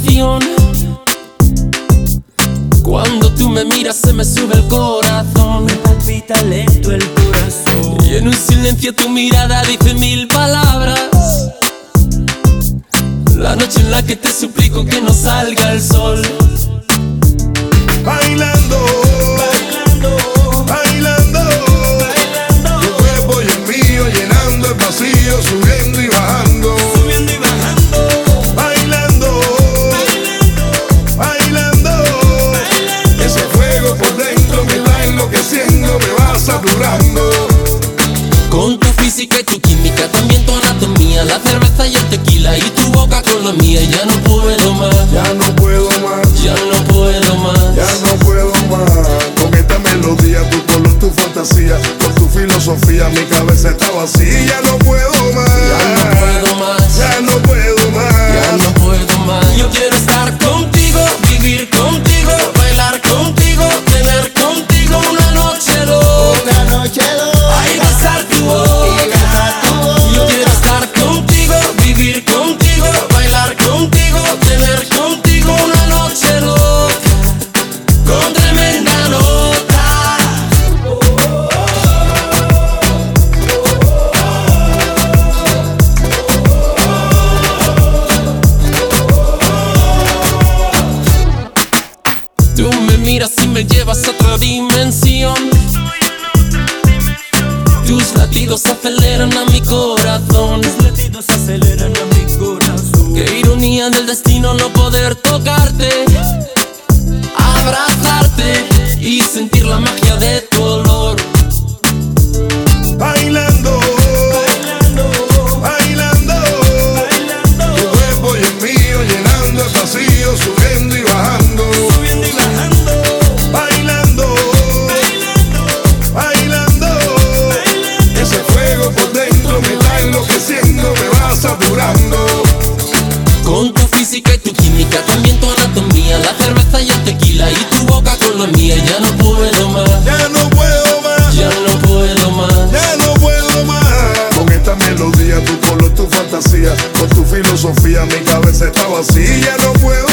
dimensión. Cuando tú me miras se me sube el corazón, me palpita lento el corazón. y en un silencio tu mirada dice mil palabras. La noche en la que te suplico que no salga el sol. Bailando, Bailando, bailando, bailando, tu cuerpo y el mío llenando el vacío, subiendo y bajando. subiendo y bajando. Bailando, bailando, ese fuego por dentro me está enloqueciendo, me va saturando. Con tu física y tu química, también tu anatomía, la cerveza y el tequila y tu boca con la mía. Ya no puedo más, Ya no puedo más, ya no puedo más. ya no puedo más. Con esta melodía, tu color, tu fantasía, con tu filosofía, mi cabeza está vacía. Ya no puedo más, Ya no puedo más, ya no puedo más. ya no puedo más. Yo quiero estar contigo, vivir contigo, bailar contigo, tener contigo una noche loca. Una noche loca, Ay, besar tu boca. besar tu boca. Yo quiero estar contigo, vivir contigo, bailar contigo, tener contigo una noche loca, con tremenda nota. Tú me miras y me llevas a otra dimensión. Tus latidos aceleran a mi corazón. Los latidos aceleran a mi corazón. Qué ironía del destino no poder tocarte, abrazarte y sentir la magia de tu olor. Bailando, Bailando, bailando, bailando, tu cuerpo y el mío llenando el vacío, subiendo y bajando. subiendo y bajando. Bailando, bailando, ese fuego por dentro me está enloqueciendo, me va saturando. Con tu física y tu química, también tu anatomía, la cerveza y el tequila y tu boca con la mía. Ya no puedo más, Ya no puedo más, ya no puedo más. ya no puedo más. Con esta melodía, tu color, tu fantasía, con tu filosofía, mi cabeza está vacía. Ya no puedo